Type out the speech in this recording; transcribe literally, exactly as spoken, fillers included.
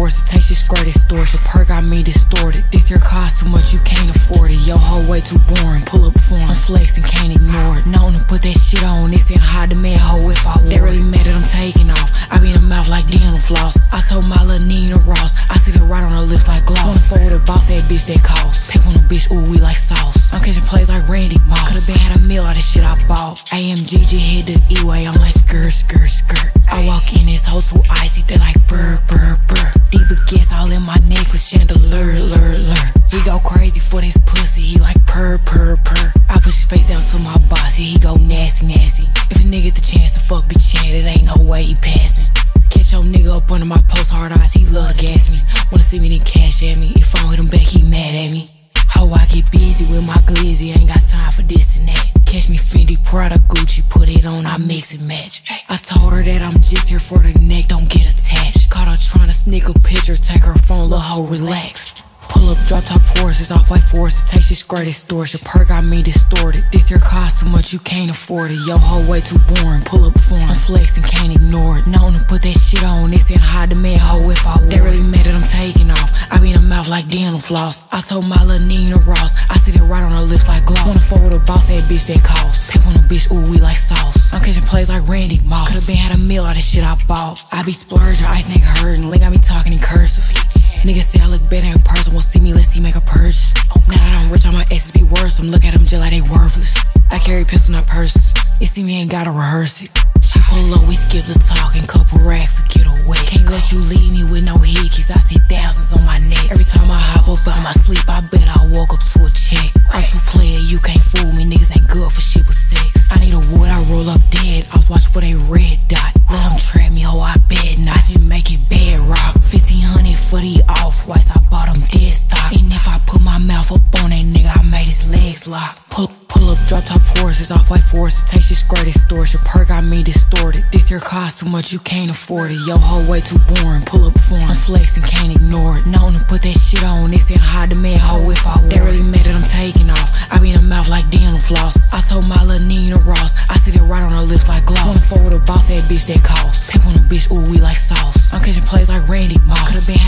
forces, take shit straight extortion. Perk got me distorted. This here cost too much, you can't afford it. Yo, hoe way too boring. Pull up form, I'm flexing, can't ignore it. Known to put that shit on. This ain't high demand hoe if I wore it. They really mad that I'm taking off. I be in the mouth like dental floss. I told my little Nina Ross, I sit it right on her lips like gloss. Wanna fuck with a boss, that bitch that cost. Pick on a bitch, ooh, we like sauce. I'm catching plays like Randy Moss. Could've been had a meal out of shit I bought. A M G G hit the E-way, I'm like skirt, skirt, skirt. I walk in this hoe too icy, they like brr, brr, brr. Deep baguettes all in my neck with chandelier, lur, lur. He go crazy for this pussy, he like purr, purr, purr. I push his face down to my boss, yeah, he go nasty, nasty. If a nigga get the chance to fuck bitch chan, it ain't no way he passing. Catch your nigga up under my post hard eyes, he love to gas me. Wanna see me then cash at me, if I don't hit him back, he mad at me. Ho, I get busy with my glizzy, ain't got time for this and that. Catch me Fendi, Prada, Gucci, put it on, I mix and match. I told her that I'm just here for the neck, don't get attached. Caught her trying to sneak a picture, take her phone, lil' hoe, relax. Pull up, drop top forces, off white forces, take shit straight extortion. Perk got me distorted. This here cost too much, you can't afford it. Yo, hoe way too boring. Pull up form, I'm flexing, can't ignore it. Known to put that shit on. This ain't high demand hoe if I wore it. They really mad that I'm taking off. I be in the mouth like dental floss. I told my little Nina Ross, I sit it right on her lips like gloss. Wanna fuck with a boss, that bitch that cost. Pick on a bitch, ooh, we like sauce. I'm catching plays like Randy Moss. Could've been had a meal out of shit I bought. I be splurging, ice nigga hurting. Link got me talking in cursive. Niggas say I look better in person, won't see me, let's see make a purchase. Now that I'm rich, all my exes be worse. I'm look at them just like they worthless. I carry pistols, not purses. You see me, ain't gotta rehearse it. She pull up, we skip the talking, couple racks to get away. Can't let you leave me with no hickeys, I see thousands on my neck. Every time I hop up out my sleep, I bet I woke up to a check. I'm too player, you can't fool me, niggas ain't good for shit with sex. I need a wood, I roll up dead, I was watching for they red dot. Let them trap me, ho, I bet not. I just make it bad rock. fifteen hundred for the off-whites, I bought them dead stock. And if I put my mouth up on that nigga, I made his legs lock. Pull, pull up, drop top forces, off-white forces, take shit straight extortion. Perk got me distorted. This here cost too much, you can't afford it. Yo, hoe way too boring. Pull up form, I'm flexing, can't ignore it. Known to put that shit on. This ain't high demand hoe if I wore it. They really mad that I'm taking off. I be in the mouth like dental floss. I told my little Nina Ross, I sit it right on her lips like gloss. Wanna fuck with a boss, that bitch that cost. Pick on a bitch, ooh, we like sauce. I'm catching plays like Randy Moss. Could've been